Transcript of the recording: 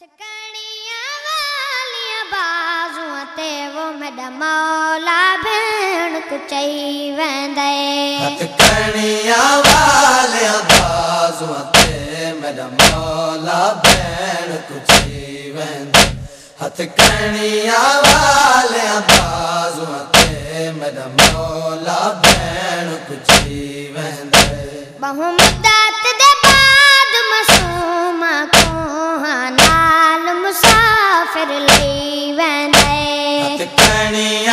कणिया वालियां बाज़ुअं ते वो मेरा मौला भेण कुचई वेंदे। कणिया वालियां बाज़ुअं ते मेरा मौला भेण कुचई वेंदे। हथ कणिया वालियां बाज़ुअं ते मेरा मौला भेण कुचई वेंदे। बहु मुद्दत दे बाद मासूम को नाल मुसाफिर लई वेंदे। हथ कणिया